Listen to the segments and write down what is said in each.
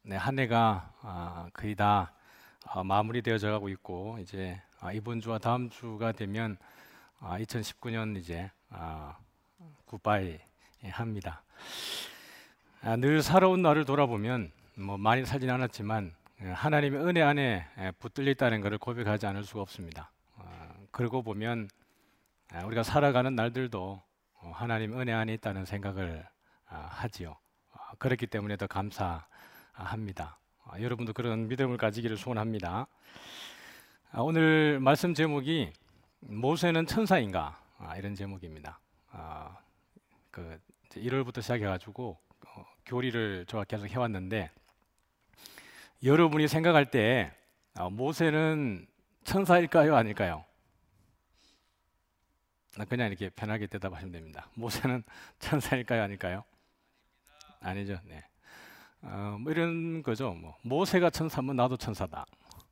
네, 한 해가 거의 다 마무리되어져 가고 있고 이제 이번 주와 다음 주가 되면 2019년 이제 굿바이 합니다. 늘 살아온 나를 돌아보면 뭐 많이 살진 않았지만 하나님의 은혜 안에 붙들려 있다는 것을 고백하지 않을 수가 없습니다. 그러고 보면 우리가 살아가는 날들도 하나님 은혜 안에 있다는 생각을 하지요. 그렇기 때문에 더 감사합니다. 여러분도 그런 믿음을 가지기를 소원합니다. 오늘 말씀 제목이 모세는 천사인가? 이런 제목입니다. 그 1월부터 시작해가지고 교리를 제가 계속 해왔는데 여러분이 생각할 때 모세는 천사일까요, 아닐까요? 그냥 이렇게 편하게 대답하시면 됩니다. 모세는 천사일까요, 아닐까요? 아니죠. 네. 뭐 이런 거죠. 뭐 모세가 천사면 나도 천사다.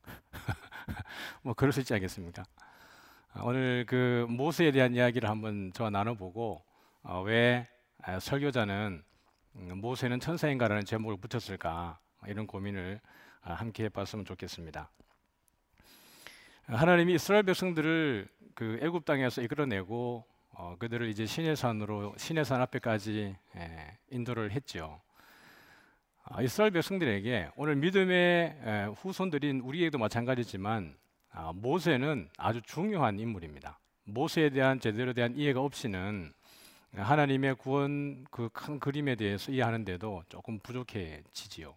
뭐 그럴 수 있지 않겠습니까? 오늘 그 모세에 대한 이야기를 한번 저와 나눠보고 왜 설교자는 모세는 천사인가라는 제목을 붙였을까 이런 고민을 함께 해봤으면 좋겠습니다. 하나님이 이스라엘 백성들을 그 애굽 땅에서 이끌어내고 그들을 이제 시내산 앞에까지 인도를 했죠. 이스라엘 백성들에게 오늘 믿음의 후손들인 우리에게도 마찬가지지만 모세는 아주 중요한 인물입니다. 모세에 대한 제대로 대한 이해가 없이는 하나님의 구원 그 큰 그림에 대해서 이해하는데도 조금 부족해지지요.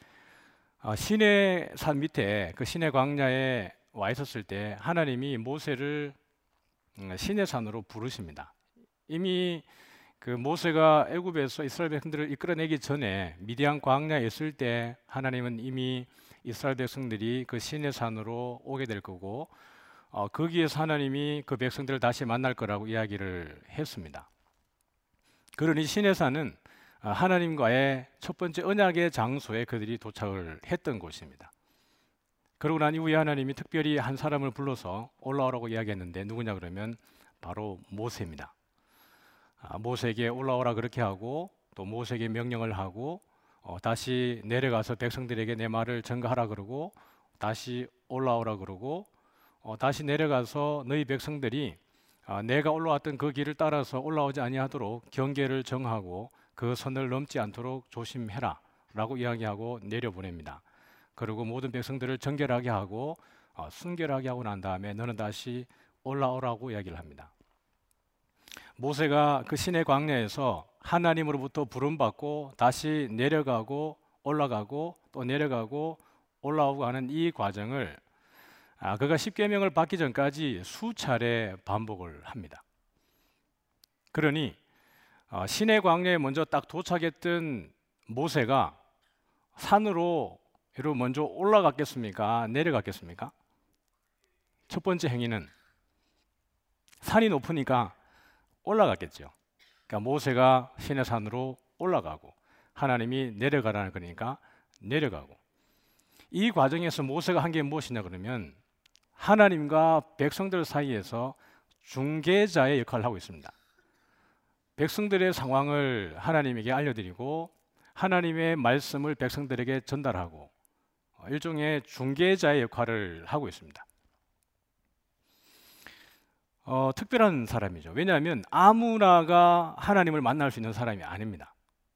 시내 산 밑에 그 시내 광야에 와 있었을 때 하나님이 모세를 시내 산으로 부르십니다. 이미 그 모세가 애굽에서 이스라엘 백성들을 이끌어내기 전에 미디안 광야에 있을 때 하나님은 이미 이스라엘 백성들이 그 시내 산으로 오게 될 거고 거기에서 하나님이 그 백성들을 다시 만날 거라고 이야기를 했습니다. 그러니 시내 산은 하나님과의 첫 번째 언약의 장소에 그들이 도착을 했던 곳입니다. 그러고 난 이후에 하나님이 특별히 한 사람을 불러서 올라오라고 이야기했는데 누구냐 그러면 바로 모세입니다. 모세에게 올라오라 그렇게 하고 또 모세에게 명령을 하고 다시 내려가서 백성들에게 내 말을 전가하라 그러고 다시 올라오라 그러고 다시 내려가서 너희 백성들이 내가 올라왔던 그 길을 따라서 올라오지 아니하도록 경계를 정하고 그 선을 넘지 않도록 조심해라 라고 이야기하고 내려보냅니다. 그리고 모든 백성들을 정결하게 하고 순결하게 하고 난 다음에 너는 다시 올라오라고 이야기를 합니다. 모세가 그 시내 광야에서 하나님으로부터 부름받고 다시 내려가고 올라가고 또 내려가고 올라오고 하는 이 과정을 그가 십계명을 받기 전까지 수차례 반복을 합니다. 그러니 시내 광야에 먼저 딱 도착했던 모세가 산으로 먼저 올라갔겠습니까? 내려갔겠습니까? 첫 번째 행위는 산이 높으니까 올라갔겠죠. 그러니까 모세가 시내산으로 올라가고 하나님이 내려가라는 거니까 내려가고 이 과정에서 모세가 한 게 무엇이냐 그러면 하나님과 백성들 사이에서 중개자의 역할을 하고 있습니다. 백성들의 상황을 하나님에게 알려드리고 하나님의 말씀을 백성들에게 전달하고 일종의 중개자의 역할을 하고 있습니다. 특별한 사람이죠. 왜냐하면 아무나가 하나님을 만날 수 있는 사람이 아닙니다.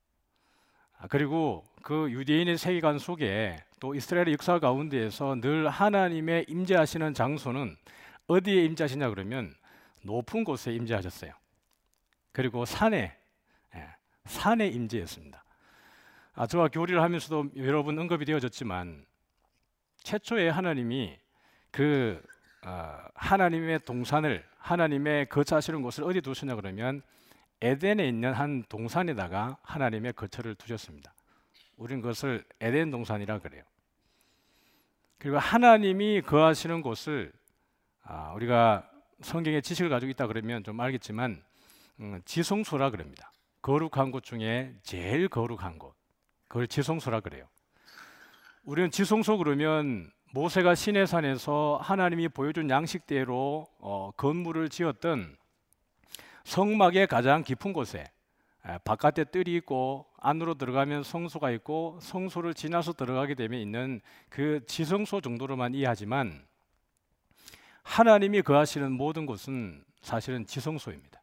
그리고 그 유대인의 세계관 속에 또 이스라엘의 역사 가운데에서 늘 하나님의 임재하시는 장소는 어디에 임재하시냐 그러면 높은 곳에 임재하셨어요. 그리고 산에 임재했습니다. 저와 교리를 하면서도 여러 번 언급이 되어졌지만 최초에 하나님이 그 하나님의 동산을 하나님의 거처하시는 곳을 어디 두셨냐 그러면 에덴에 있는 한 동산에다가 하나님의 거처를 두셨습니다. 우리는 그것을 에덴 동산이라 그래요. 그리고 하나님이 거하시는 곳을 우리가 성경의 지식을 가지고 있다 그러면 좀 알겠지만 지성소라 그럽니다. 거룩한 곳 중에 제일 거룩한 곳, 그걸 지성소라 그래요. 우리는 지성소 그러면 모세가 시내산에서 하나님이 보여준 양식대로 건물을 지었던 성막의 가장 깊은 곳에 바깥에 뜰이 있고 안으로 들어가면 성소가 있고 성소를 지나서 들어가게 되면 있는 그 지성소 정도로만 이해하지만 하나님이 거하시는 모든 곳은 사실은 지성소입니다.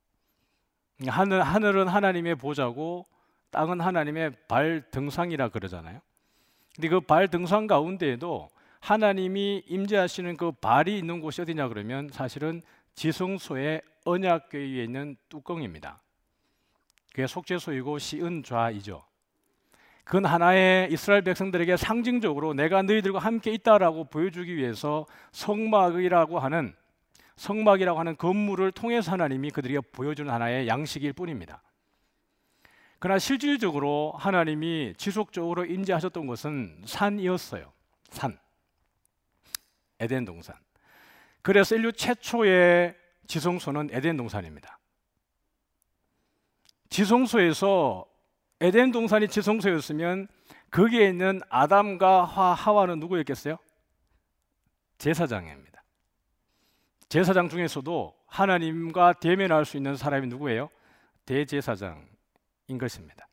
하늘은 하나님의 보좌고 땅은 하나님의 발등상이라 그러잖아요. 근데 그 발등상 가운데에도 하나님이 임재하시는 그 발이 있는 곳이 어디냐 그러면 사실은 지성소의 언약궤 위에 있는 뚜껑입니다. 그게 속죄소이고 시은좌이죠. 그건 하나의 이스라엘 백성들에게 상징적으로 내가 너희들과 함께 있다라고 보여주기 위해서 성막이라고 하는 건물을 통해서 하나님이 그들에게 보여주는 하나의 양식일 뿐입니다. 그러나 실질적으로 하나님이 지속적으로 임재하셨던 것은 산이었어요. 산. 에덴 동산. 그래서 인류 최초의 지성소는 에덴 동산입니다. 지성소에서 에덴 동산이 지성소였으면 거기에 있는 아담과 하와는 누구였겠어요? 제사장입니다. 제사장 중에서도 하나님과 대면할 수 있는 사람이 누구예요? 대제사장인 것입니다.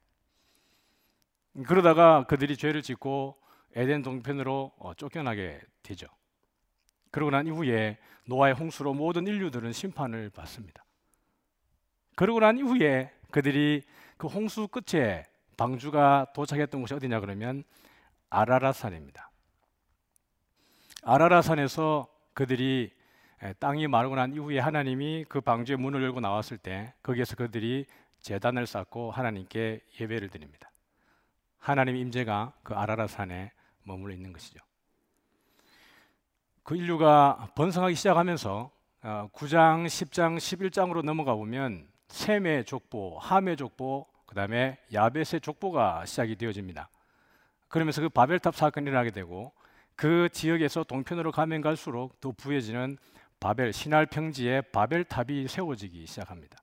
그러다가 그들이 죄를 짓고 에덴 동편으로 쫓겨나게 되죠. 그러고 난 이후에 노아의 홍수로 모든 인류들은 심판을 받습니다. 그러고 난 이후에 그들이 그 홍수 끝에 방주가 도착했던 곳이 어디냐 그러면 아라랏산입니다. 아라랏산에서 그들이 땅이 마르고 난 이후에 하나님이 그 방주의 문을 열고 나왔을 때 거기에서 그들이 제단을 쌓고 하나님께 예배를 드립니다. 하나님의 임재가 그 아라랏산에 머물러 있는 것이죠. 그 인류가 번성하기 시작하면서 9장, 10장, 11장으로 넘어가 보면 셈의 족보, 함의 족보, 그 다음에 야벳의 족보가 시작이 되어집니다. 그러면서 그 바벨탑 사건이 일어나게 되고 그 지역에서 동편으로 가면 갈수록 더 부해지는 바벨, 신할 평지에 바벨탑이 세워지기 시작합니다.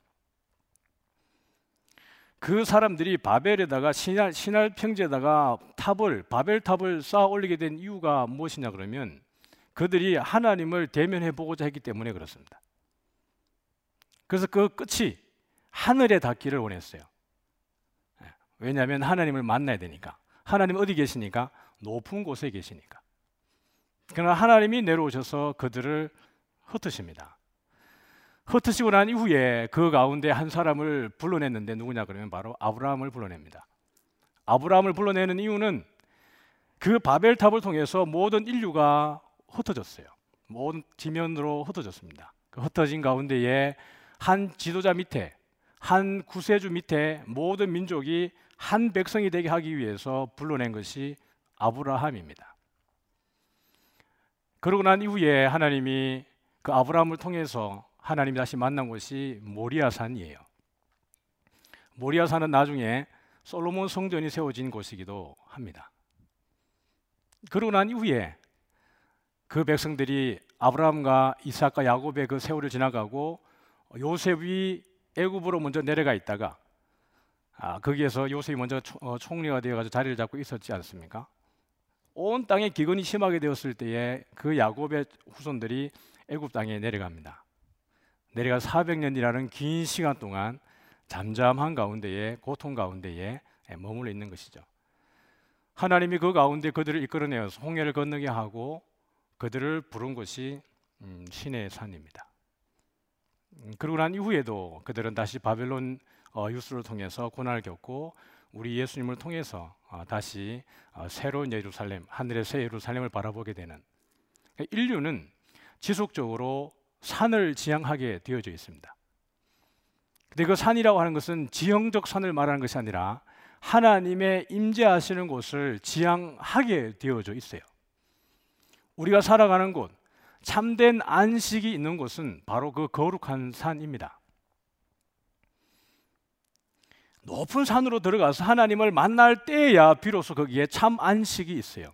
그 사람들이 바벨에다가 신할 평지에다가 바벨탑을 쌓아 올리게 된 이유가 무엇이냐 그러면 그들이 하나님을 대면해 보고자 했기 때문에 그렇습니다. 그래서 그 끝이 하늘에 닿기를 원했어요. 왜냐하면 하나님을 만나야 되니까. 하나님 어디 계시니까? 높은 곳에 계시니까. 그러나 하나님이 내려오셔서 그들을 흩으십니다. 흩으시고 난 이후에 그 가운데 한 사람을 불러냈는데 누구냐 그러면 바로 아브라함을 불러냅니다. 아브라함을 불러내는 이유는 그 바벨탑을 통해서 모든 인류가 흩어졌어요. 모든 지면으로 흩어졌습니다. 그 흩어진 가운데에 한 지도자 밑에, 한 구세주 밑에 모든 민족이 한 백성이 되게 하기 위해서 불러낸 것이 아브라함입니다. 그러고 난 이후에 하나님이 그 아브라함을 통해서 하나님이 다시 만난 곳이 모리아산이에요. 모리아산은 나중에 솔로몬 성전이 세워진 곳이기도 합니다. 그러고 난 이후에 그 백성들이 아브라함과 이삭과 야곱의 그 세월을 지나가고 요셉이 애굽으로 먼저 내려가 있다가 거기에서 요셉이 먼저 총리가 되어가지고 자리를 잡고 있었지 않습니까? 온 땅에 기근이 심하게 되었을 때에 그 야곱의 후손들이 애굽 땅에 내려갑니다. 내려가 400년이라는 긴 시간 동안 잠잠한 가운데에 고통 가운데에 머물러 있는 것이죠. 하나님이 그 가운데 그들을 이끌어내어서 홍해를 건너게 하고 그들을 부른 곳이 시내의 산입니다. 그러고 난 이후에도 그들은 다시 바벨론 유수를 통해서 고난을 겪고 우리 예수님을 통해서 다시 새로운 예루살렘, 하늘의 새 예루살렘을 바라보게 되는, 인류는 지속적으로 산을 지향하게 되어져 있습니다. 근데 그 산이라고 하는 것은 지형적 산을 말하는 것이 아니라 하나님의 임재하시는 곳을 지향하게 되어져 있어요. 우리가 살아가는 곳, 참된 안식이 있는 곳은 바로 그 거룩한 산입니다. 높은 산으로 들어가서 하나님을 만날 때야 비로소 거기에 참 안식이 있어요.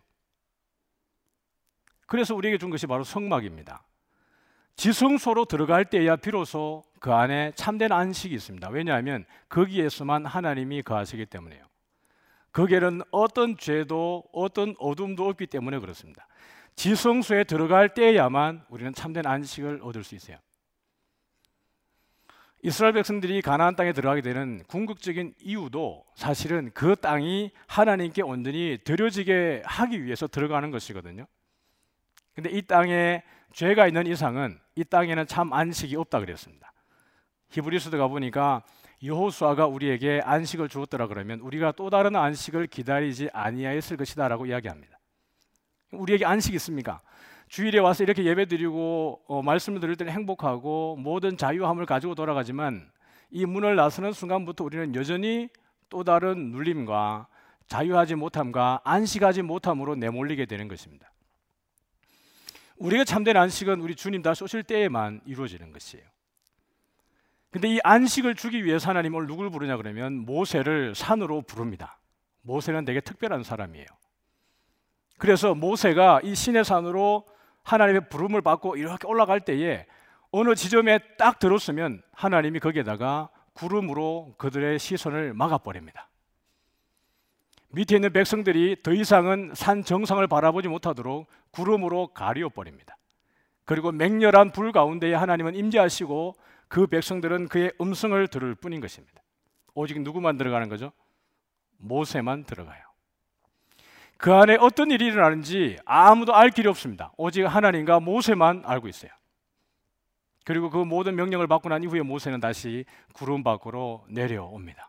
그래서 우리에게 준 것이 바로 성막입니다. 지성소로 들어갈 때야 비로소 그 안에 참된 안식이 있습니다. 왜냐하면 거기에서만 하나님이 거하시기 때문에요. 거기에는 어떤 죄도 어떤 어둠도 없기 때문에 그렇습니다. 지성소에 들어갈 때야만 우리는 참된 안식을 얻을 수 있어요. 이스라엘 백성들이 가나안 땅에 들어가게 되는 궁극적인 이유도 사실은 그 땅이 하나님께 온전히 드려지게 하기 위해서 들어가는 것이거든요. 근데 이 땅에 죄가 있는 이상은 이 땅에는 참 안식이 없다 그랬습니다. 히브리서도 가보니까 여호수아가 우리에게 안식을 주었더라 그러면 우리가 또 다른 안식을 기다리지 아니하였을 것이다 라고 이야기합니다. 우리에게 안식이 있습니까? 주일에 와서 이렇게 예배드리고 말씀을 들을 때는 행복하고 모든 자유함을 가지고 돌아가지만 이 문을 나서는 순간부터 우리는 여전히 또 다른 눌림과 자유하지 못함과 안식하지 못함으로 내몰리게 되는 것입니다. 우리가 참된 안식은 우리 주님 다시 오실 때에만 이루어지는 것이에요. 근데 이 안식을 주기 위해서 하나님은 누굴 부르냐 그러면 모세를 산으로 부릅니다. 모세는 되게 특별한 사람이에요. 그래서 모세가 이 시내 산으로 하나님의 부름을 받고 이렇게 올라갈 때에 어느 지점에 딱 들었으면 하나님이 거기에다가 구름으로 그들의 시선을 막아버립니다. 밑에 있는 백성들이 더 이상은 산 정상을 바라보지 못하도록 구름으로 가리워버립니다. 그리고 맹렬한 불 가운데에 하나님은 임재하시고 그 백성들은 그의 음성을 들을 뿐인 것입니다. 오직 누구만 들어가는 거죠? 모세만 들어가요. 그 안에 어떤 일이 일어나는지 아무도 알 길이 없습니다. 오직 하나님과 모세만 알고 있어요. 그리고 그 모든 명령을 받고 난 이후에 모세는 다시 구름 밖으로 내려옵니다.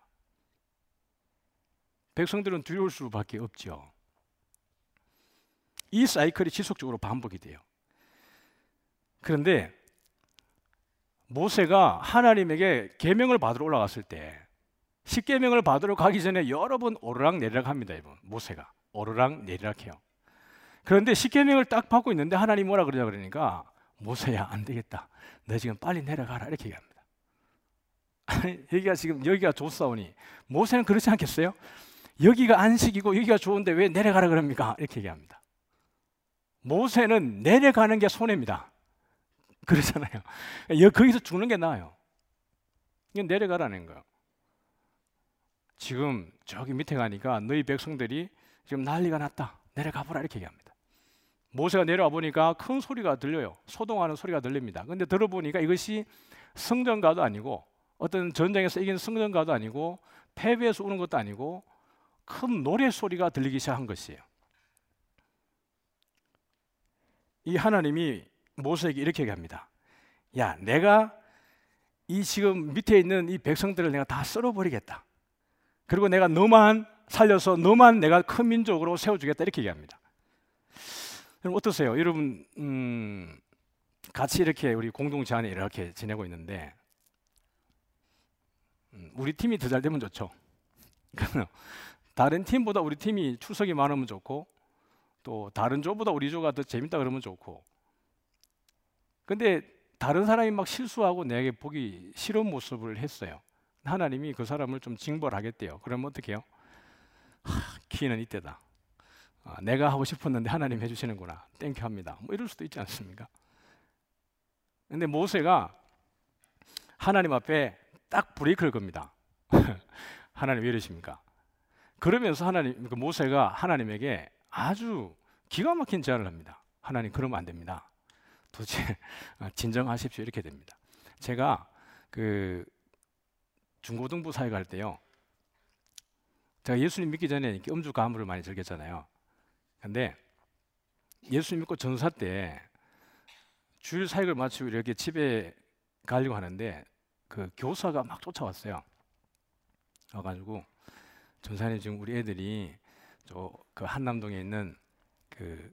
백성들은 두려울 수밖에 없죠. 이 사이클이 지속적으로 반복이 돼요. 그런데 모세가 하나님에게 계명을 받으러 올라갔을 때 십계명을 받으러 가기 전에 여러 번 오르락 내리락 합니다. 여러분. 모세가 오르락 내리락 해요. 그런데 십계명을 딱 받고 있는데 하나님 뭐라 그러냐 그러니까 모세야 안 되겠다. 너 지금 빨리 내려가라 이렇게 얘기합니다. 여기가 좋사오니 모세는 그렇지 않겠어요? 여기가 안식이고 여기가 좋은데 왜 내려가라 그럽니까? 이렇게 얘기합니다. 모세는 내려가는 게 손해입니다. 그렇잖아요. 거기서 죽는 게 나아요. 이건 내려가라는 거예요. 지금 저기 밑에 가니까 너희 백성들이 지금 난리가 났다. 내려가보라 이렇게 얘기합니다. 모세가 내려와 보니까 큰 소리가 들려요. 소동하는 소리가 들립니다. 근데 들어보니까 이것이 성전가도 아니고 어떤 전쟁에서 이긴 성전가도 아니고 패배해서 우는 것도 아니고 큰 노래 소리가 들리기 시작한 것이에요. 이 하나님이 모세에게 이렇게 얘기합니다. 야, 내가 이 지금 밑에 있는 이 백성들을 내가 다 썰어버리겠다. 그리고 내가 너만 살려서 너만 내가 큰 민족으로 세워주겠다 이렇게 얘기합니다. 여러분 어떠세요? 여러분 같이 이렇게 우리 공동체 안에 이렇게 지내고 있는데 우리 팀이 더 잘 되면 좋죠. 다른 팀보다 우리 팀이 출석이 많으면 좋고 또 다른 조보다 우리 조가 더 재밌다 그러면 좋고 근데 다른 사람이 막 실수하고 내게 보기 싫은 모습을 했어요. 하나님이 그 사람을 좀 징벌하겠대요. 그러면 어떻게 해요? 기회는 이때다. 내가 하고 싶었는데 하나님 해주시는구나. 땡큐 합니다. 뭐 이럴 수도 있지 않습니까? 근데 모세가 하나님 앞에 딱 브레이크를 겁니다. 하나님 왜 이러십니까? 그러면서 모세가 하나님에게 아주 기가 막힌 제안을 합니다. 하나님 그러면 안 됩니다. 도대체 진정하십시오 이렇게 됩니다. 제가 그 중고등부 사회 갈 때요. 제가 예수님 믿기 전에 이렇게 음주 가물을 많이 즐겼잖아요. 근데 예수님 믿고 전사 때 주일 사역을 마치고 이렇게 집에 가려고 하는데 그 교사가 막 쫓아왔어요. 와가지고 전사님 지금 우리 애들이 저 그 한남동에 있는 그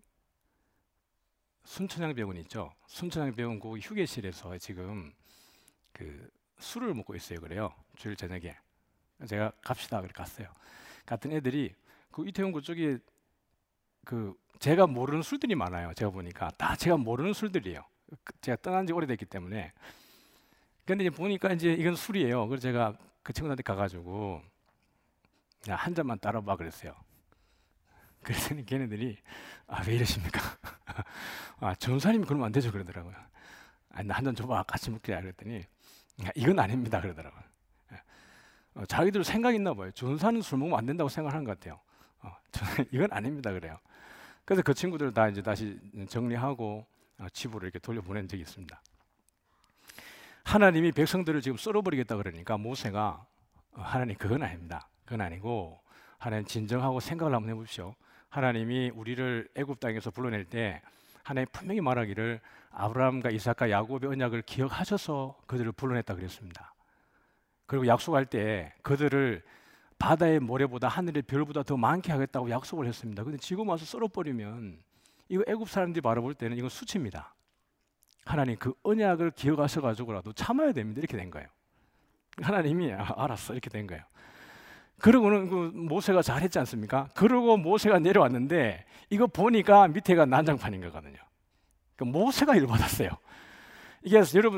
순천향병원 있죠. 순천향병원 그 휴게실에서 지금 그 술을 먹고 있어요. 그래요. 주일 저녁에 제가 갑시다 그래 갔어요. 같은 애들이 그 이태원 그쪽에 그 제가 모르는 술들이 많아요. 제가 보니까 다 제가 모르는 술들이에요. 제가 떠난 지 오래됐기 때문에. 근데 이제 보니까 이제 이건 술이에요. 그래서 제가 그 친구들한테 가가지고 야, 한 잔만 따라봐 그랬어요. 그랬더니 걔네들이 왜 이러십니까? 전사님이 그러면 안 되죠 그러더라고요. 나 한 잔 줘봐 같이 먹자 그랬더니 이건 아닙니다 그러더라고요. 자기들 생각 있나 봐요. 전사는 술 먹으면 안 된다고 생각하는 것 같아요. 이건 아닙니다 그래요. 그래서 그 친구들 다 이제 다시 정리하고 집으로 이렇게 돌려보낸 적이 있습니다. 하나님이 백성들을 지금 썰어버리겠다 그러니까 모세가 하나님 그건 아닙니다. 그건 아니고 하나님 진정하고 생각을 한번 해보십시오. 하나님이 우리를 애굽 땅에서 불러낼 때 하나님 분명히 말하기를 아브라함과 이삭과 야곱의 언약을 기억하셔서 그들을 불러냈다 그랬습니다. 그리고 약속할 때 그들을 바다의 모래보다 하늘의 별보다 더 많게 하겠다고 약속을 했습니다. 근데 지금 와서 썰어버리면 이거 애굽 사람들이 바라볼 때는 이건 수치입니다. 하나님 그 언약을 기억하셔가지고라도 참아야 됩니다. 이렇게 된 거예요. 하나님이 알았어 이렇게 된 거예요. 그러고는 그 모세가 잘했지 않습니까? 그러고 모세가 내려왔는데 이거 보니까 밑에가 난장판인 거거든요. 그 모세가 일 받았어요. 이게 여러분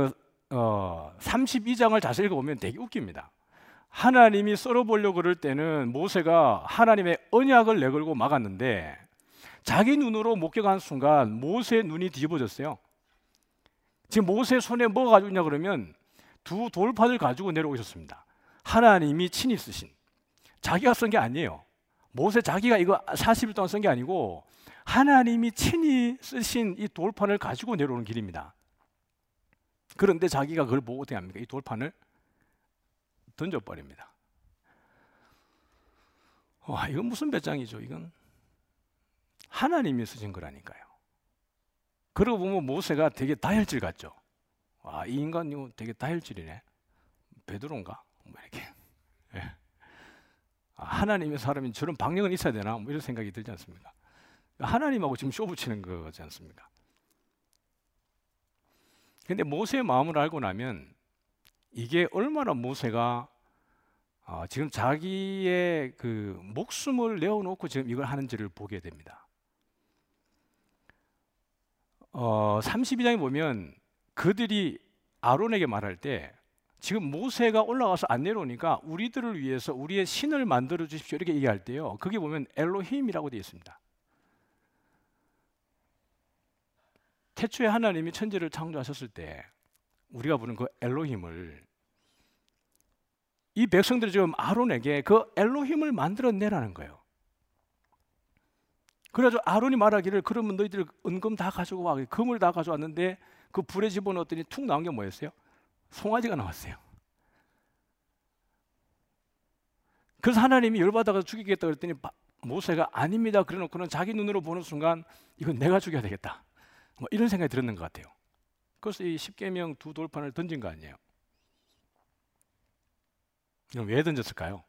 32장을 다시 읽어보면 되게 웃깁니다. 하나님이 썰어보려고 그럴 때는 모세가 하나님의 언약을 내걸고 막았는데 자기 눈으로 목격한 순간 모세의 눈이 뒤집어졌어요. 지금 모세 손에 뭐가 가지고 있냐 그러면 두 돌판을 가지고 내려오셨습니다. 하나님이 친히 쓰신, 자기가 쓴 게 아니에요. 모세 자기가 이거 40일 동안 쓴 게 아니고 하나님이 친히 쓰신 이 돌판을 가지고 내려오는 길입니다. 그런데 자기가 그걸 보고 어떻게 합니까? 이 돌판을 던져버립니다. 와, 이건 무슨 배짱이죠? 이건 하나님이 쓰신 거라니까요. 그러고 보면 모세가 되게 다혈질 같죠? 와, 이 인간 이거 되게 다혈질이네. 베드로인가? 뭐 이렇게. 예. 하나님의 사람이 저런 방력은 있어야 되나? 뭐 이런 생각이 들지 않습니까? 하나님하고 지금 쇼 붙이는 거지 않습니까? 근데 모세의 마음을 알고 나면 이게 얼마나 모세가 지금 자기의 그 목숨을 내어놓고 지금 이걸 하는지를 보게 됩니다. 32장에 보면 그들이 아론에게 말할 때 지금 모세가 올라가서 안 내려오니까 우리들을 위해서 우리의 신을 만들어 주십시오 이렇게 얘기할 때요, 거기 보면 엘로힘이라고 되어 있습니다. 태초에 하나님이 천지를 창조하셨을 때 우리가 부르는 그 엘로힘을 이 백성들이 지금 아론에게 그 엘로힘을 만들어내라는 거예요. 그래서 아론이 말하기를 그러면 너희들 은금 다 가지고 와. 금을 다 가져왔는데 그 불에 집어넣었더니 툭 나온 게 뭐였어요? 송아지가 나왔어요. 그래서 하나님이 열받아서 죽이겠다 그랬더니 모세가 아닙니다 그래놓고는 자기 눈으로 보는 순간 이건 내가 죽여야 되겠다 뭐 이런 생각이 들었는 것 같아요. 그래서 이 십계명 두 돌판을 던진 거 아니에요. 이건 왜 던졌을까요?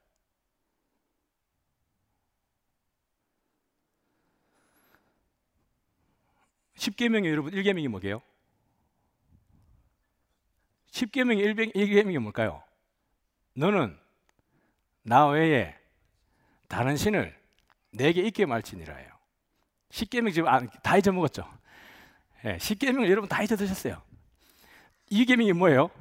십계명의 여러분 1계명이 뭐게요? 십계명의 1계명이 뭘까요? 너는 나 외에 다른 신을 내게 있게 말지니라예요. 십계명 지금 다 잊어먹었죠? 네, 십계명을 여러분 다 잊어드셨어요. 2계명이 뭐예요?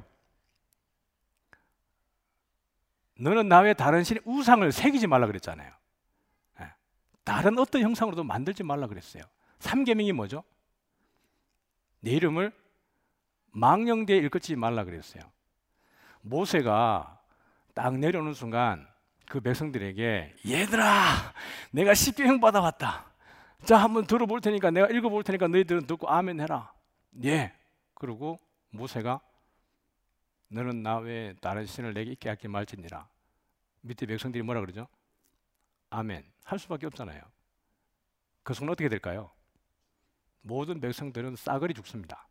너는 나 외에 다른 신의 우상을 새기지 말라 그랬잖아요. 네, 다른 어떤 형상으로도 만들지 말라 그랬어요. 3계명이 뭐죠? 내 이름을 망령되이 일컫지 말라 그랬어요. 모세가 딱 내려오는 순간 그 백성들에게 얘들아 내가 십계명 받아왔다. 자 한번 들어볼 테니까 내가 읽어볼 테니까 너희들은 듣고 아멘 해라. 예. 그리고 모세가 너는 나 외에 다른 신을 내게 있게 할게 말지니라. 밑에 백성들이 뭐라 그러죠? 아멘 할 수밖에 없잖아요. 그 순간 어떻게 될까요? 모든 백성들은 싸그리 죽습니다.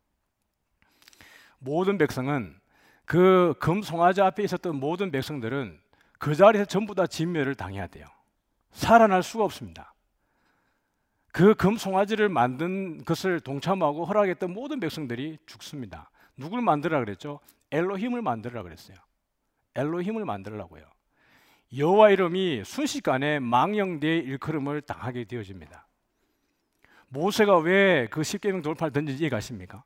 모든 백성은 그 금송아지 앞에 있었던 모든 백성들은 그 자리에서 전부 다 진멸을 당해야 돼요. 살아날 수가 없습니다. 그 금송아지를 만든 것을 동참하고 허락했던 모든 백성들이 죽습니다. 누굴 만들라 그랬죠? 엘로힘을 만들라 그랬어요. 엘로힘을 만들라고요. 여호와 이름이 순식간에 망령되이 일컬음을 당하게 되어집니다. 모세가 왜 그 십계명 돌판을 던진지 이해가십니까?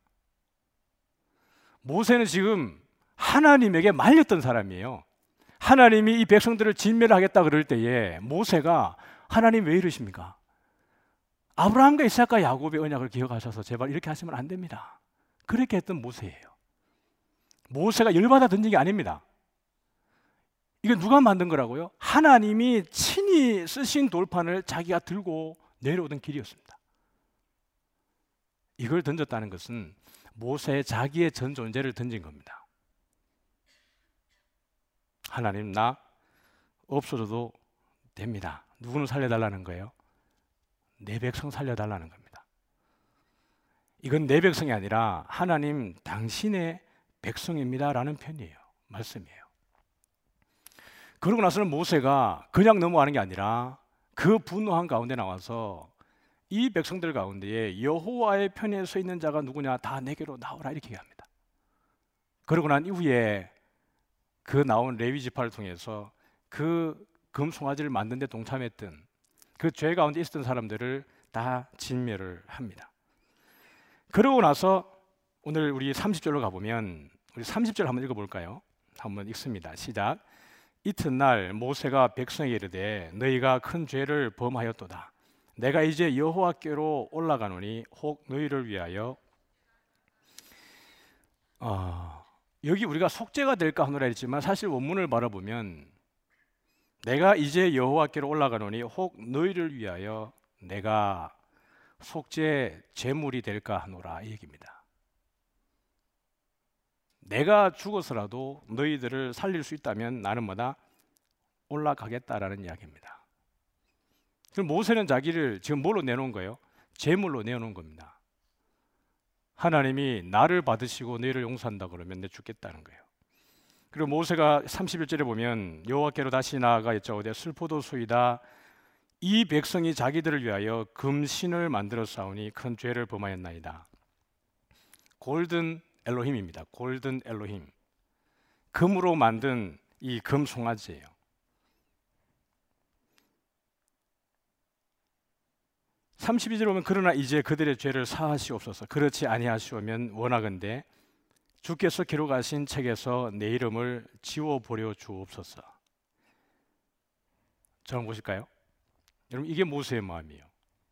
모세는 지금 하나님에게 말렸던 사람이에요. 하나님이 이 백성들을 진멸하겠다 그럴 때에 모세가 하나님 왜 이러십니까? 아브라함과 이삭과 야곱의 언약을 기억하셔서 제발 이렇게 하시면 안 됩니다. 그렇게 했던 모세예요. 모세가 열받아 던진 게 아닙니다. 이거 누가 만든 거라고요? 하나님이 친히 쓰신 돌판을 자기가 들고 내려오던 길이었습니다. 이걸 던졌다는 것은 모세의 자기의 전 존재를 던진 겁니다. 하나님, 나 없어져도 됩니다. 누구는 살려달라는 거예요? 내 백성 살려달라는 겁니다. 이건 내 백성이 아니라 하나님 당신의 백성입니다 라는 편이에요. 말씀이에요. 그러고 나서는 모세가 그냥 넘어가는 게 아니라 그 분노한 가운데 나와서 이 백성들 가운데에 여호와의 편에 서 있는 자가 누구냐, 다 내게로 나오라, 이렇게 얘기합니다. 그러고 난 이후에 그 나온 레위 지파를 통해서 그 금송아지를 만든 데 동참했던 그 죄 가운데 있었던 사람들을 다 진멸을 합니다. 그러고 나서 오늘 우리 30절로 가보면, 우리 30절 한번 읽어볼까요? 한번 읽습니다. 시작. 이튿날 모세가 백성에게 이르되 너희가 큰 죄를 범하였도다. 내가 이제 여호와께로 올라가노니 혹 너희를 위하여 여기 우리가 속죄가 될까 하노라 했지만 사실 원문을 바라보면 내가 이제 여호와께로 올라가노니 혹 너희를 위하여 내가 속죄 제물이 될까 하노라, 이 얘기입니다. 내가 죽어서라도 너희들을 살릴 수 있다면 나는 뭐다? 올라가겠다라는 이야기입니다. 그럼 모세는 자기를 지금 뭘로 내놓은 거예요? 제물로 내놓은 겁니다. 하나님이 나를 받으시고 너희를 용서한다 그러면 내 죽겠다는 거예요. 그리고 모세가 31절에 보면 여호와께로 다시 나아가 여짜오되 슬포도소이다. 이 백성이 자기들을 위하여 금신을 만들어 싸우니 큰 죄를 범하였나이다. 골든 엘로힘입니다. 골든 엘로힘. 금으로 만든 이 금 송아지예요. (32절) 보면 그러나 이제 그들의 죄를 사하시옵소서. 그렇지 아니하시오면 원하건대 주께서 기록하신 책에서 내 이름을 지워버려 주옵소서. 저랑 보실까요? 여러분, 이게 모세의 마음이에요.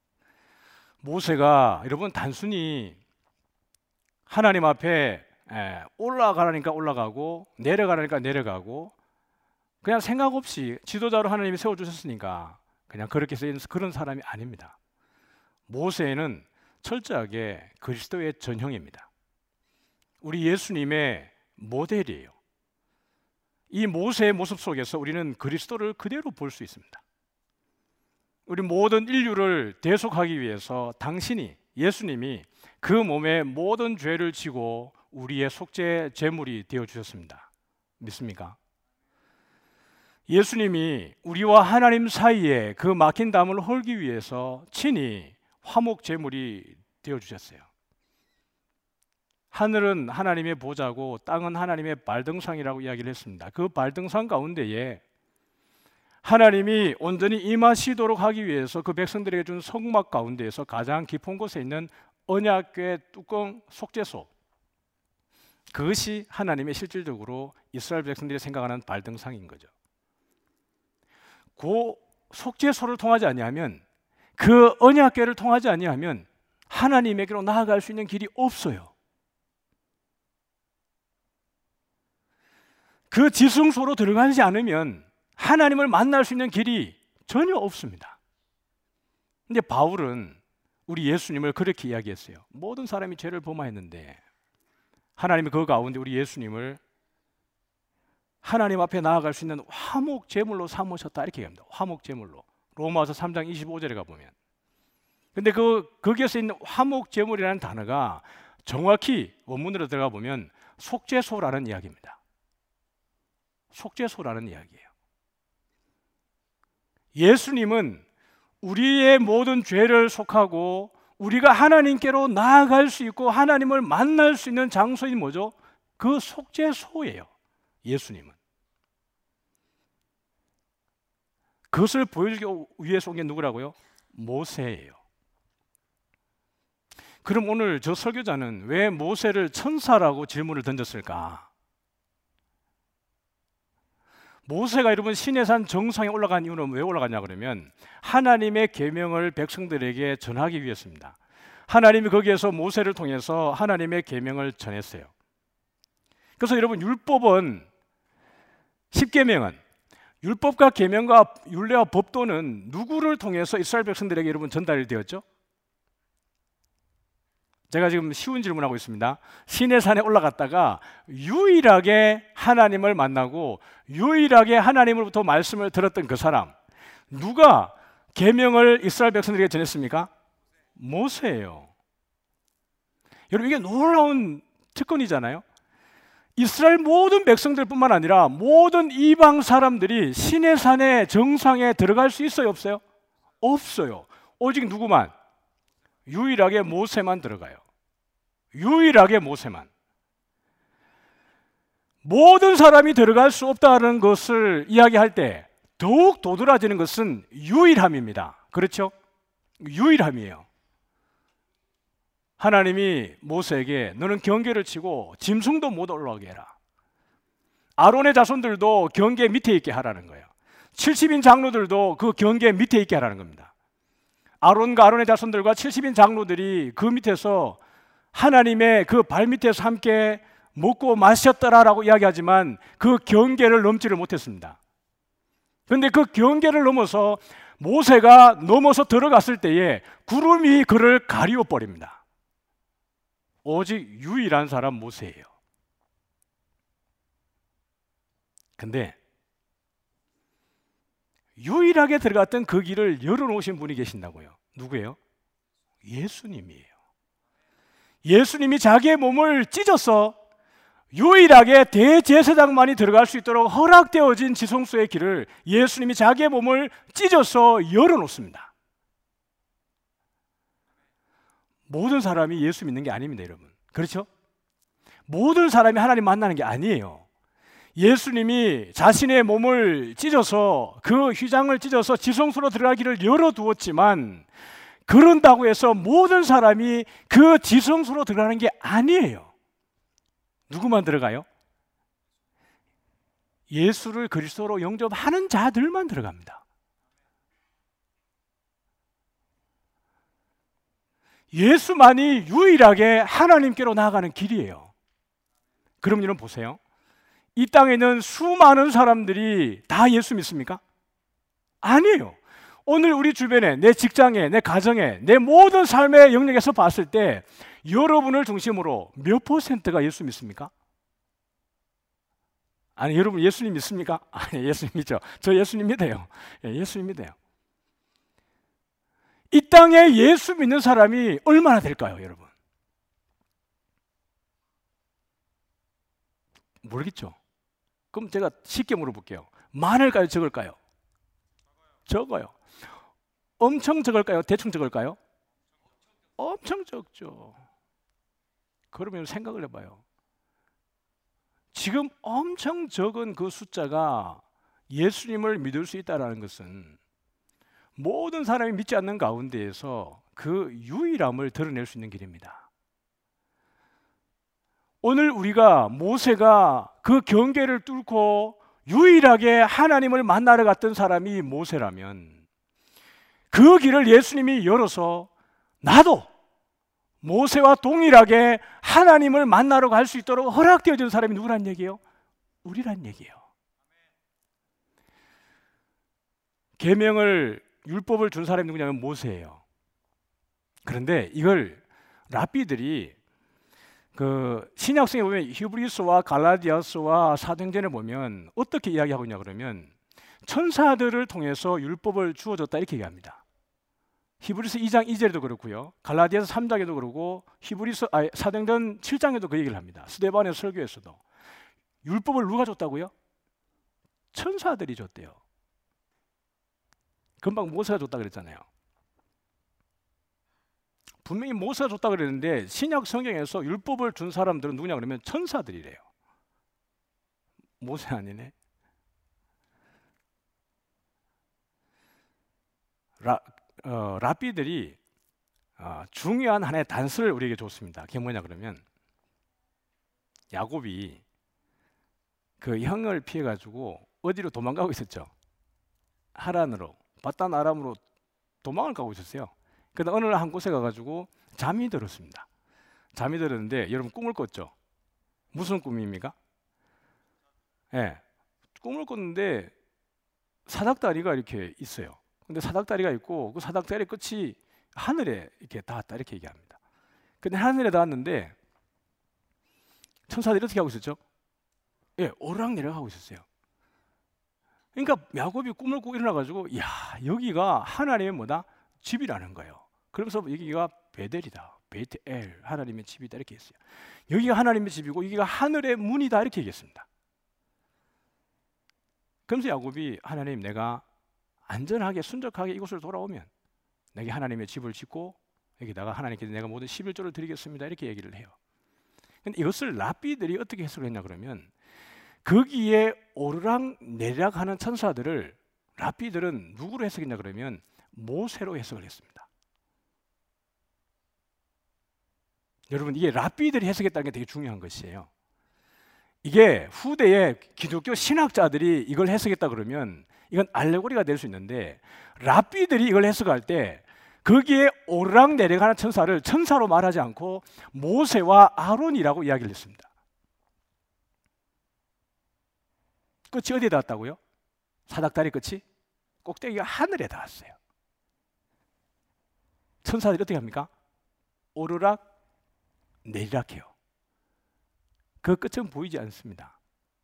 모세가 여러분 단순히 하나님 앞에 올라가라니까 올라가고 내려가라니까 내려가고 그냥 생각 없이 지도자로 하나님이 세워주셨으니까 그냥 그렇게 쓰이는 그런 사람이 아닙니다. 모세는 철저하게 그리스도의 전형입니다. 우리 예수님의 모델이에요. 이 모세의 모습 속에서 우리는 그리스도를 그대로 볼 수 있습니다. 우리 모든 인류를 대속하기 위해서 당신이, 예수님이 그 몸에 모든 죄를 지고 우리의 속죄 제물이 되어주셨습니다. 믿습니까? 예수님이 우리와 하나님 사이에 그 막힌 담을 헐기 위해서 친히 화목 제물이 되어주셨어요. 하늘은 하나님의 보좌고 땅은 하나님의 발등상이라고 이야기를 했습니다. 그 발등상 가운데에 하나님이 온전히 임하시도록 하기 위해서 그 백성들에게 준 성막 가운데에서 가장 깊은 곳에 있는 언약궤 뚜껑 속죄소, 그것이 하나님의 실질적으로 이스라엘 백성들이 생각하는 발등상인 거죠. 그 속죄소를 통하지 아니하면, 그 언약궤를 통하지 아니하면 하나님에게로 나아갈 수 있는 길이 없어요. 그 지성소로 들어가지 않으면 하나님을 만날 수 있는 길이 전혀 없습니다. 근데 바울은 우리 예수님을 그렇게 이야기했어요. 모든 사람이 죄를 범하였는데 하나님이 그 가운데 우리 예수님을 하나님 앞에 나아갈 수 있는 화목 제물로 삼으셨다, 이렇게 얘기합니다. 화목 제물로. 로마서 3장 25절에 가보면. 근데 거기에서 있는 화목 제물이라는 단어가 정확히 원문으로 들어가 보면 속죄소라는 이야기입니다. 속죄소라는 이야기예요. 예수님은 우리의 모든 죄를 속하고 우리가 하나님께로 나아갈 수 있고 하나님을 만날 수 있는 장소인 뭐죠? 그 속죄소예요. 예수님은. 그것을 보여주기 위해서 온 게 누구라고요? 모세예요. 그럼 오늘 저 설교자는 왜 모세를 천사라고 질문을 던졌을까? 모세가 여러분 시내산 정상에 올라간 이유는 왜 올라갔냐 그러면 하나님의 계명을 백성들에게 전하기 위해서입니다. 하나님이 거기에서 모세를 통해서 하나님의 계명을 전했어요. 그래서 여러분 율법은, 십계명은, 율법과 계명과 율례와 법도는 누구를 통해서 이스라엘 백성들에게 여러분 전달이 되었죠? 제가 지금 쉬운 질문하고 있습니다. 시내산에 올라갔다가 유일하게 하나님을 만나고 유일하게 하나님으로부터 말씀을 들었던 그 사람, 누가 계명을 이스라엘 백성들에게 전했습니까? 모세예요. 여러분, 이게 놀라운 특권이잖아요. 이스라엘 모든 백성들뿐만 아니라 모든 이방 사람들이 시내산의 정상에 들어갈 수 있어요, 없어요? 없어요. 오직 누구만? 유일하게 모세만 들어가요. 유일하게 모세만. 모든 사람이 들어갈 수 없다는 것을 이야기할 때 더욱 도드라지는 것은 유일함입니다. 그렇죠? 유일함이에요. 하나님이 모세에게 너는 경계를 치고 짐승도 못 올라오게 해라. 아론의 자손들도 경계 밑에 있게 하라는 거예요. 70인 장로들도 그 경계 밑에 있게 하라는 겁니다. 아론과 아론의 자손들과 70인 장로들이 그 밑에서 하나님의 그 발밑에서 함께 먹고 마셨더라라고 이야기하지만 그 경계를 넘지를 못했습니다. 그런데 그 경계를 넘어서 모세가 넘어서 들어갔을 때에 구름이 그를 가리워 버립니다. 오직 유일한 사람 모세예요. 근데 유일하게 들어갔던 그 길을 열어놓으신 분이 계신다고요. 누구예요? 예수님이에요. 예수님이 자기의 몸을 찢어서 유일하게 대제사장만이 들어갈 수 있도록 허락되어진 지성소의 길을 예수님이 자기의 몸을 찢어서 열어놓습니다. 모든 사람이 예수 믿는 게 아닙니다, 여러분. 그렇죠? 모든 사람이 하나님 만나는 게 아니에요. 예수님이 자신의 몸을 찢어서 그 휘장을 찢어서 지성소로 들어가기를 열어두었지만 그런다고 해서 모든 사람이 그 지성소로 들어가는 게 아니에요. 누구만 들어가요? 예수를 그리스도로 영접하는 자들만 들어갑니다. 예수만이 유일하게 하나님께로 나아가는 길이에요. 그럼 여러분 보세요. 이 땅에 있는 수많은 사람들이 다 예수 믿습니까? 아니에요. 오늘 우리 주변에, 내 직장에, 내 가정에, 내 모든 삶의 영역에서 봤을 때 여러분을 중심으로 몇 퍼센트가 예수 믿습니까? 아니, 여러분 예수님 믿습니까? 아니, 예수님 믿죠. 저 예수님 믿어요. 예수님 믿어요. 이 땅에 예수 믿는 사람이 얼마나 될까요, 여러분? 모르겠죠? 그럼 제가 쉽게 물어볼게요. 많을까요, 적을까요? 적어요. 엄청 적을까요, 대충 적을까요? 엄청 적죠. 그러면 생각을 해봐요. 지금 엄청 적은 그 숫자가 예수님을 믿을 수 있다는 것은 모든 사람이 믿지 않는 가운데에서 그 유일함을 드러낼 수 있는 길입니다. 오늘 우리가 모세가 그 경계를 뚫고 유일하게 하나님을 만나러 갔던 사람이 모세라면 그 길을 예수님이 열어서 나도 모세와 동일하게 하나님을 만나러 갈 수 있도록 허락되어진 사람이 누구란 얘기예요? 우리란 얘기예요. 계명을 율법을 준 사람이 누구냐면 모세예요. 그런데 이걸 랍비들이 그 신약성에 보면 히브리서와 갈라디아서와 사도행전에 보면 어떻게 이야기하고 있냐 그러면 천사들을 통해서 율법을 주어줬다 이렇게 얘기합니다. 히브리서 2장 2절에도 그렇고요. 갈라디아서 3장에도 그러고 사도행전 7장에도 그 얘기를 합니다. 스데반의 설교에서도 율법을 누가 줬다고요? 천사들이 줬대요. 금방 모세가 줬다 그랬잖아요. 분명히 모세가 줬다 그랬는데 신약 성경에서 율법을 준 사람들은 누구냐 그러면 천사들이래요. 모세 아니네. 랍비들이 중요한 하나의 단서를 우리에게 줬습니다. 그게 뭐냐 그러면 야곱이 그 형을 피해 가지고 어디로 도망가고 있었죠? 하란으로, 바단 아람으로 도망을 가고 있었어요. 그런데 어느 날 한 곳에 가가지고 잠이 들었습니다. 잠이 들었는데 여러분 꿈을 꿨죠? 무슨 꿈입니까? 네, 꿈을 꿨는데 사닥다리가 이렇게 있어요. 근데 사닥다리가 있고 그 사닥다리 끝이 하늘에 이렇게 닿았다 이렇게 얘기합니다. 근데 하늘에 닿았는데 천사들이 어떻게 하고 있었죠? 예, 오르락 내려가고 있었어요. 그러니까 야곱이 꿈을 꾸고 일어나가지고 야, 여기가 하나님의 뭐다? 집이라는 거예요. 그러면서 여기가 베델이다, 베트엘, 하나님의 집이다 이렇게 했어요. 여기가 하나님의 집이고 여기가 하늘의 문이다 이렇게 얘기했습니다. 그러면서 야곱이 하나님, 내가 안전하게 순적하게 이곳을 돌아오면 내게 하나님의 집을 짓고 여기다가 하나님께 내가 모든 11조를 드리겠습니다 이렇게 얘기를 해요. 근데 이것을 랍비들이 어떻게 해석을 했냐 그러면, 거기에 오르락 내리락 하는 천사들을 랍비들은 누구로 해석했냐 그러면 모세로 해석을 했습니다. 여러분, 이게 랍비들이 해석했다는 게 되게 중요한 것이에요. 이게 후대에 기독교 신학자들이 이걸 해석했다 그러면 이건 알레고리가 될 수 있는데, 랍비들이 이걸 해석할 때 거기에 오르락 내려가는 천사를 천사로 말하지 않고 모세와 아론이라고 이야기를 했습니다. 끝이 어디에 닿았다고요? 사닥다리 끝이? 꼭대기가 하늘에 닿았어요. 천사들이 어떻게 합니까? 오르락 내리락 해요. 그 끝은 보이지 않습니다.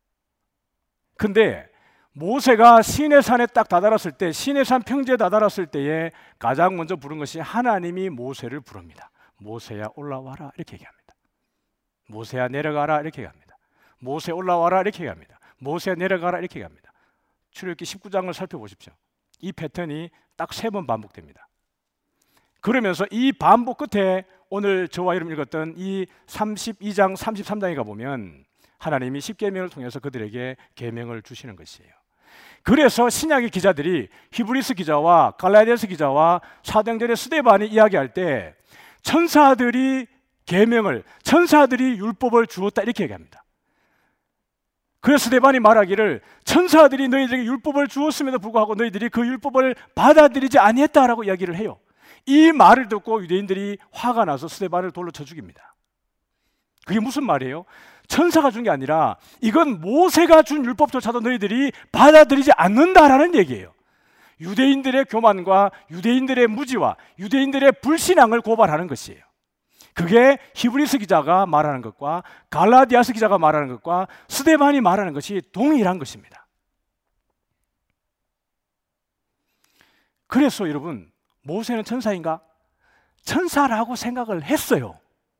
근데 모세가 시내산에 딱 다다랐을 때, 시내산 평지에 다다랐을 때에 가장 먼저 부른 것이 하나님이 모세를 부릅니다. 모세야 올라와라 이렇게 얘기합니다. 모세야 내려가라 이렇게 얘기합니다. 모세 올라와라 이렇게 얘기합니다. 모세야 내려가라 이렇게 얘기합니다. 출애굽기 19장을 살펴보십시오. 이 패턴이 딱 3번 반복됩니다. 그러면서 이 반복 끝에 오늘 저와 여러분 읽었던 이 32장 33장에 가보면 하나님이 십계명을 통해서 그들에게 계명을 주시는 것이에요. 그래서 신약의 기자들이 히브리서 기자와 갈라디아서 기자와 사도행전의 스데반이 이야기할 때 천사들이 계명을, 천사들이 율법을 주었다 이렇게 얘기합니다. 그래서 스데반이 말하기를 천사들이 너희들에게 율법을 주었음에도 불구하고 너희들이 그 율법을 받아들이지 아니했다라고 이야기를 해요. 이 말을 듣고 유대인들이 화가 나서 스데반을 돌로 쳐 죽입니다. 그게 무슨 말이에요? 천사가 준 게 아니라 이건 모세가 준 율법조차도 너희들이 받아들이지 않는다라는 얘기예요. 유대인들의 교만과 유대인들의 무지와 유대인들의 불신앙을 고발하는 것이에요. 그게 히브리서 기자가 말하는 것과 갈라디아서 기자가 말하는 것과 스데반이 말하는 것이 동일한 것입니다. 그래서 여러분, 모세는 천사인가? 천사라고 생각을 했어요.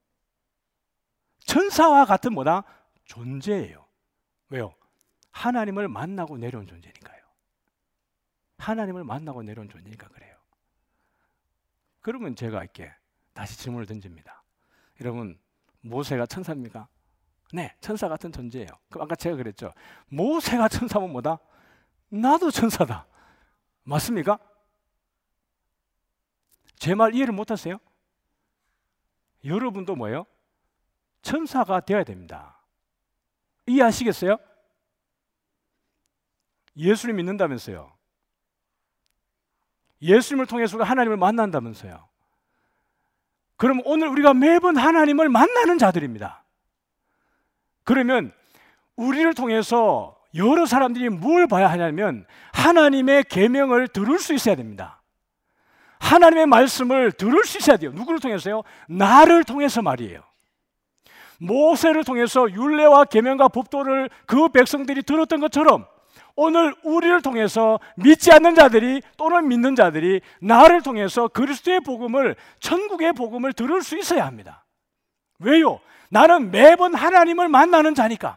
천사와 같은 뭐다? 존재예요. 왜요? 하나님을 만나고 내려온 존재니까요. 하나님을 만나고 내려온 존재니까 그래요. 그러면 제가 이렇게 다시 질문을 던집니다. 여러분, 모세가 천사입니까? 네, 천사 같은 존재예요. 그럼 아까 제가 그랬죠. 모세가 천사면 뭐다? 나도 천사다. 맞습니까? 제 말 이해를 못하세요? 여러분도 뭐예요? 천사가 되어야 됩니다. 이해하시겠어요? 예수를 믿는다면서요. 예수님을 통해서 하나님을 만난다면서요. 그럼 오늘 우리가 매번 하나님을 만나는 자들입니다. 그러면 우리를 통해서 여러 사람들이 뭘 봐야 하냐면 하나님의 계명을 들을 수 있어야 됩니다. 하나님의 말씀을 들을 수 있어야 돼요. 누구를 통해서요? 나를 통해서 말이에요. 모세를 통해서 율례와 계명과 법도를 그 백성들이 들었던 것처럼 오늘 우리를 통해서 믿지 않는 자들이 또는 믿는 자들이 나를 통해서 그리스도의 복음을, 천국의 복음을 들을 수 있어야 합니다. 왜요? 나는 매번 하나님을 만나는 자니까.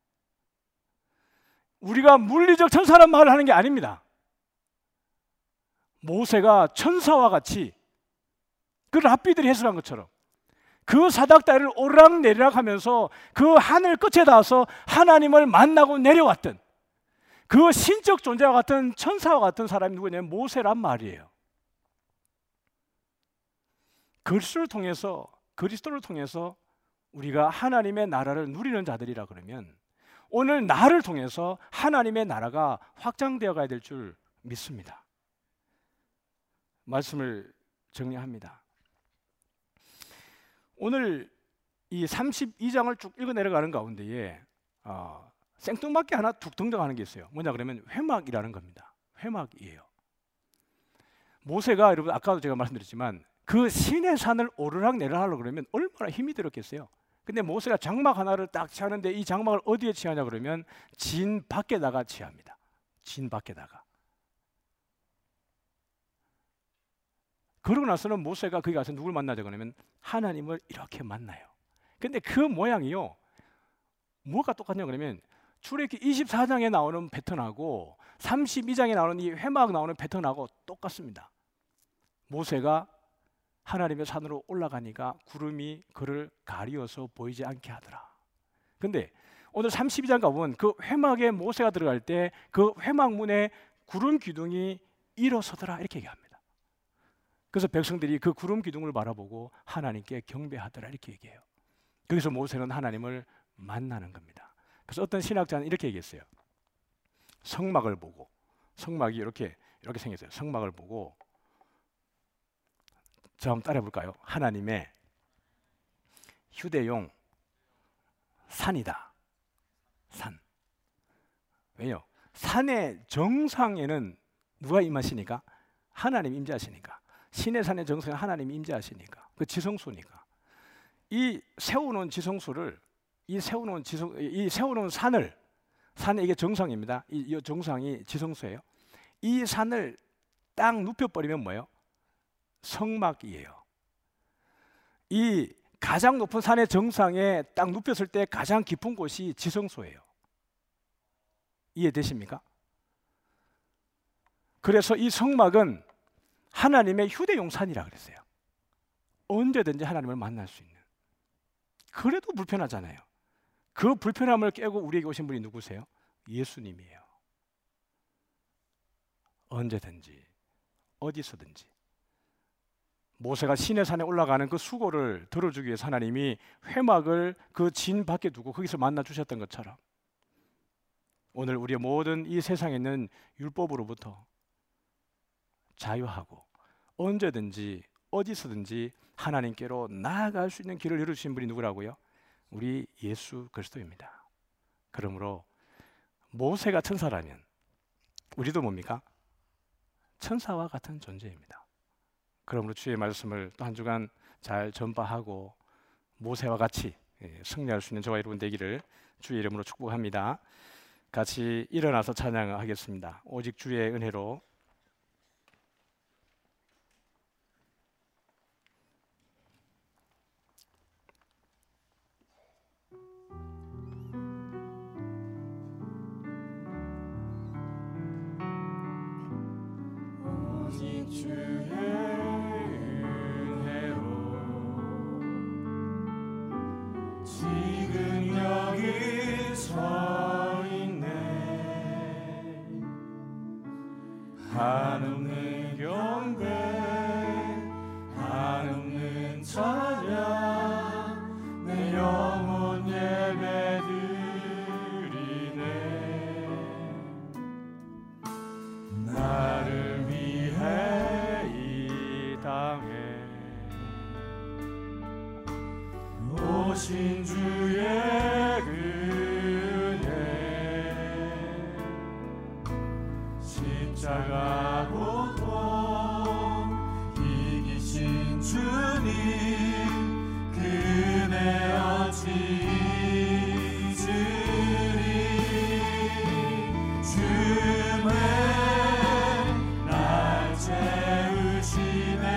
우리가 물리적 천사란 말을 하는 게 아닙니다. 모세가 천사와 같이 그 랍비들이 해석한 것처럼 그 사닥다리를 오르락내리락 하면서 그 하늘 끝에 닿아서 하나님을 만나고 내려왔던 그 신적 존재와 같은 천사와 같은 사람이 누구냐면 모세란 말이에요. 그리스도를 통해서 우리가 하나님의 나라를 누리는 자들이라 그러면 오늘 나를 통해서 하나님의 나라가 확장되어 가야 될 줄 믿습니다. 말씀을 정리합니다. 오늘 이 32장을 쭉 읽어 내려가는 가운데에 생뚱맞게 하나 툭 등장하는 게 있어요. 뭐냐 그러면 회막이라는 겁니다. 회막이에요. 모세가 여러분 아까도 제가 말씀드렸지만 그 시내 산을 오르락내리락 하려고 그러면 얼마나 힘이 들었겠어요. 근데 모세가 장막 하나를 딱 취하는데 이 장막을 어디에 취하냐 그러면 진 밖에다가 취합니다. 진 밖에다가. 그러고 나서는 모세가 거기 가서 누굴 만나자 그러면 하나님을 이렇게 만나요. 근데 그 모양이요, 뭐가 똑같냐 그러면 출애굽기 24장에 나오는 패턴하고 32장에 나오는 이 회막 나오는 패턴하고 똑같습니다. 모세가 하나님의 산으로 올라가니까 구름이 그를 가리어서 보이지 않게 하더라. 근데 오늘 32장 가보면 그 회막에 모세가 들어갈 때 그 회막 문에 구름 기둥이 일어서더라 이렇게 얘기합니다. 그래서 백성들이 그 구름 기둥을 바라보고 하나님께 경배하더라 이렇게 얘기해요. 거기서 모세는 하나님을 만나는 겁니다. 그래서 어떤 신학자는 이렇게 얘기했어요. 성막을 보고, 성막이 이렇게 생겼어요. 성막을 보고, 자 한번 따라해 볼까요? 하나님의 휴대용 산이다. 산. 왜요? 산의 정상에는 누가 임하시니까? 하나님 임재하시니까. 신의 산의 정상에 하나님 임재하시니까. 그 지성소니까. 이 세워놓은 지성소를, 이 세워놓은 산을, 산의 이게 정상입니다. 이 정상이 지성소예요. 이 산을 딱 눕혀버리면 뭐예요? 성막이에요. 이 가장 높은 산의 정상에 딱 눕혔을 때 가장 깊은 곳이 지성소예요. 이해되십니까? 그래서 이 성막은 하나님의 휴대용 산이라 그랬어요. 언제든지 하나님을 만날 수 있는. 그래도 불편하잖아요. 그 불편함을 깨고 우리에게 오신 분이 누구세요? 예수님이에요. 언제든지 어디서든지. 모세가 시내산에 올라가는 그 수고를 들어주기 위해서 하나님이 회막을 그 진 밖에 두고 거기서 만나 주셨던 것처럼 오늘 우리의 모든 이 세상에 있는 율법으로부터 자유하고 언제든지 어디서든지 하나님께로 나아갈 수 있는 길을 열어주신 분이 누구라고요? 우리 예수 그리스도입니다. 그러므로 모세가 천사라면 우리도 뭡니까? 천사와 같은 존재입니다. 그러므로 주의 말씀을 또 한 주간 잘 전파하고 모세와 같이 승리할 수 있는 저와 여러분 되기를 주의 이름으로 축복합니다. 같이 일어나서 찬양하겠습니다. 오직 주의 은혜로. 오직 주의 지금 여기 서 있네. 한없는 경배, 한없는 찬양, 내 영혼 예배드리네. 나를 위해 이 땅에 오신 주의 은혜, 십자가 고통 이기신 주님, 그네 어찌 잊으리. 주의 날 채우시네.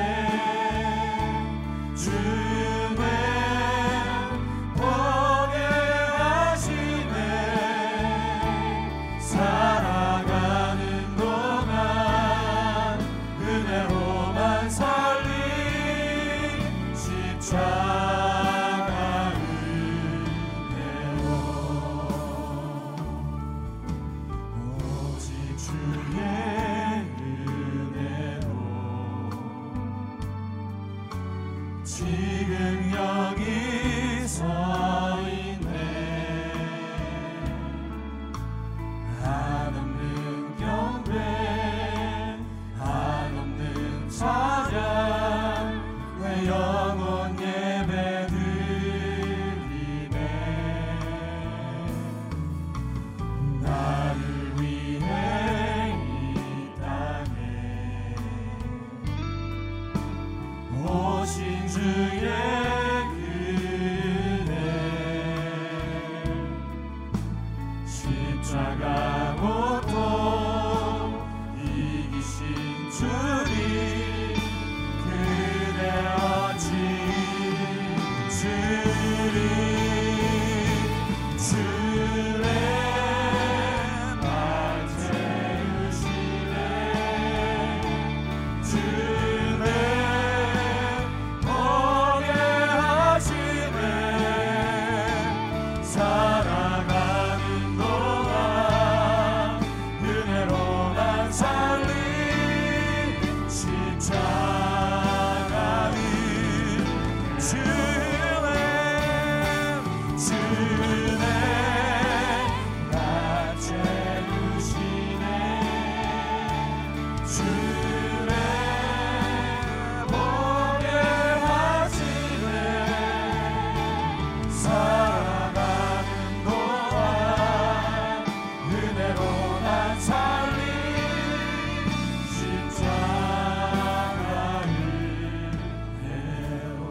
살아가는 동안 은혜로만 살리 십자가 은혜로. 오직 주의 은혜로 지금 여기 서 있네. 한없는 경배, 한없는 찬양, 내 영혼 예배드리네. 나를 위해 이 땅에 하신 주의 은혜 십자가 고통 이기신 주님 그대어진 주님 주의 말 채우시네 주의 보게 하시네 살아가는 동안 은혜로만 살리 십자가는 주의 날 채우시네 주의 보게 하시네 살아가는 동안 은혜로 난 살리 십자가 은혜로.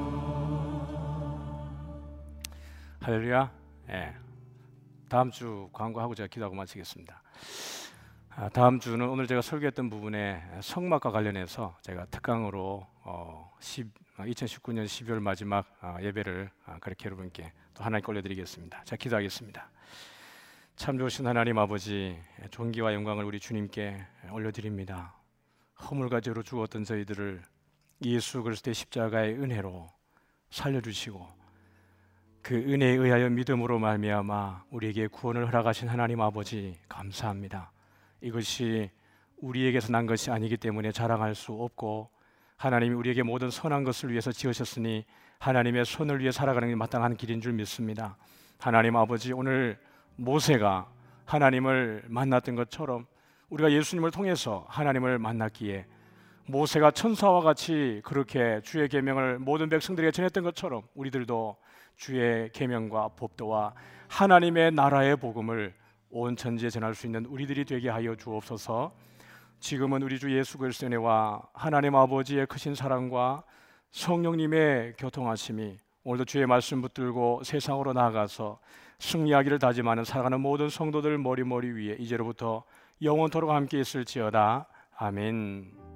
할렐루야. 예. 다음 주 광고하고 제가 기도하고 마치겠습니다. 다음 주는 오늘 제가 설교했던 부분에 성막과 관련해서 제가 특강으로 2019년 12월 마지막 예배를 그렇게 여러분께 또 하나님께 올려드리겠습니다. 자, 기도하겠습니다. 참 좋으신 하나님 아버지, 존귀와 영광을 우리 주님께 올려드립니다. 허물과 죄로 죽었던 저희들을 예수 그리스도의 십자가의 은혜로 살려주시고 그 은혜에 의하여 믿음으로 말미암아 우리에게 구원을 허락하신 하나님 아버지 감사합니다. 이것이 우리에게서 난 것이 아니기 때문에 자랑할 수 없고 하나님이 우리에게 모든 선한 것을 위해서 지으셨으니 하나님의 손을 위해 살아가는 게 마땅한 길인 줄 믿습니다. 하나님 아버지, 오늘 모세가 하나님을 만났던 것처럼 우리가 예수님을 통해서 하나님을 만났기에 모세가 천사와 같이 그렇게 주의 계명을 모든 백성들에게 전했던 것처럼 우리들도 주의 계명과 법도와 하나님의 나라의 복음을 온 천지에 전할 수 있는 우리들이 되게 하여 주옵소서. 지금은 우리 주 예수 그리스도의 은혜와 하나님 아버지의 크신 사랑과 성령님의 교통하심이 오늘도 주의 말씀 붙들고 세상으로 나아가서 승리하기를 다짐하는 살아가는 모든 성도들 머리 위에 이제로부터 영원토록 함께 있을지어다. 아멘.